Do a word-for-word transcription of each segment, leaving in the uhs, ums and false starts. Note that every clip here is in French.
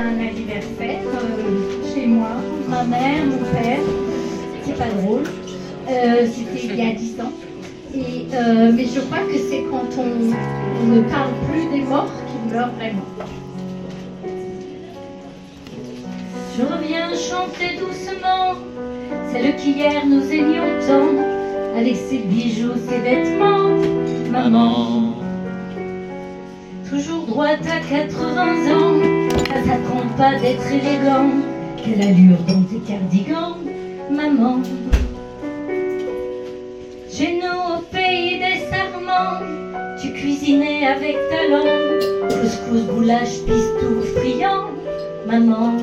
Un anniversaire euh, chez moi, ma mère, mon père, c'est pas drôle, euh, c'était il y a dix ans. Et, euh, mais je crois que c'est quand on, on ne parle plus des morts qu'ils meurent vraiment. Je reviens chanter doucement celle qu'hier nous aimions tant, avec ses bijoux, ses vêtements, maman. Toujours droite à quatre-vingts ans, ça s'attend pas d'être élégant. Quelle allure dans tes cardigans, maman. Chez nous au pays des sarments, tu cuisinais avec talent, couscous, goulash, pistou, friand, maman.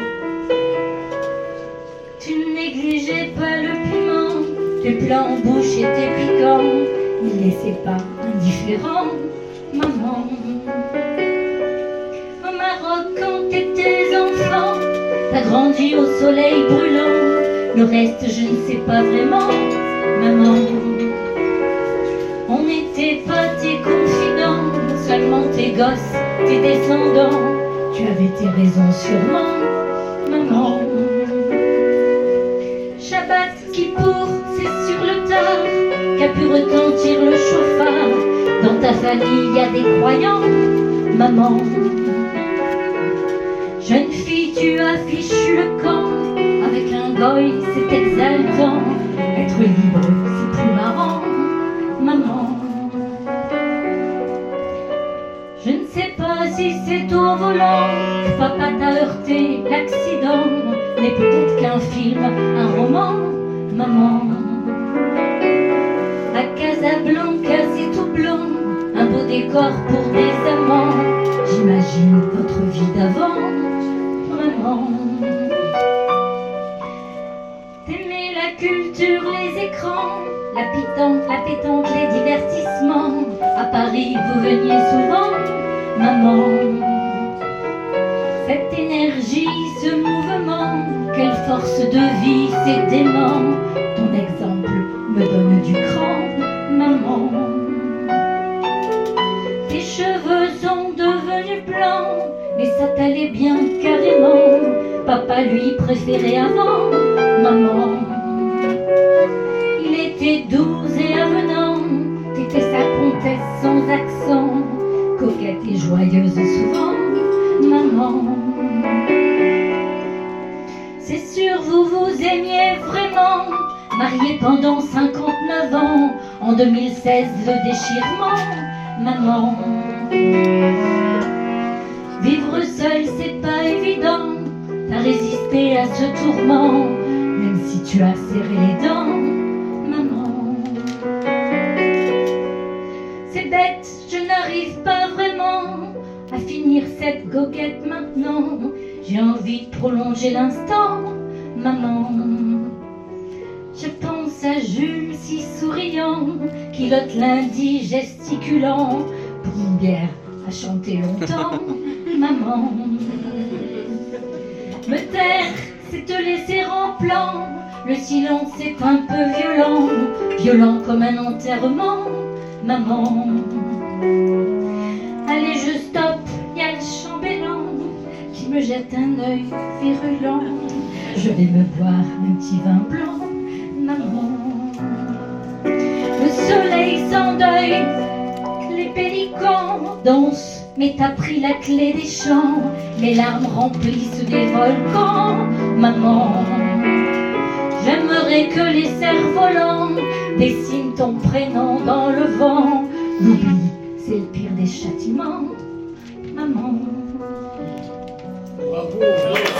Tu ne négligeais pas le piment, tes plats en bouche étaient piquants, ne laissez pas indifférent, maman. Au Maroc quand t'étais enfant, t'as grandi au soleil brûlant, le reste je ne sais pas vraiment, maman. On n'était pas tes confidents, seulement tes gosses, tes descendants. Tu avais tes raisons sûrement, maman. Shabbat Kippour, c'est sur le tard qu'a pu retentir le chauffard. Dans ta famille y a des croyants, maman. Jeune fille, tu affiches le camp, avec un goy c'est exaltant. Être libre c'est plus marrant, maman. Je ne sais pas si c'est au volant que papa t'a heurté, l'accident n'est peut-être qu'un film, un roman, maman. À Casablanca c'est tout blanc, un beau décor pour des amants. J'imagine votre vie d'avant, maman. T'aimais la culture, les écrans, la pétanque, la pétanque, les divertissements. À Paris vous veniez souvent, maman. Cette énergie, ce mouvement, quelle force de vie, c'est dément. Ton exemple me donne du cran, maman. Tes cheveux sont devenus blancs, mais ça t'allait bien carrément. Papa lui préférait avant, maman. Il était doux et avenant, t'étais sa comtesse sans accent, coquette et joyeuse souvent, maman. C'est sûr vous vous aimiez vraiment, mariés pendant cinquante-neuf ans, en deux mille seize le déchirement, maman. Vivre seul c'est pas évident, t'as résisté à ce tourment, même si tu as serré les dents, maman. C'est bête, je n'arrive pas vraiment à finir cette goguette maintenant. J'ai envie de prolonger l'instant, maman. Je pense à Jules si souriant, qui l'autre lundi gesticulant, pour une bière à chanter longtemps, maman. Me taire, c'est te laisser en plan, le silence est un peu violent, violent comme un enterrement, maman. Allez je stoppe, y'a le chambellan qui me jette un œil virulent. Je vais me boire un petit vin blanc, maman. Le soleil s'endeuille, les pélicans dansent, mais t'as pris la clé des champs. Les larmes remplissent des volcans, maman. J'aimerais que les cerfs-volants dessinent ton prénom dans le vent. L'oubli, c'est le pire des châtiments, maman. Bravo.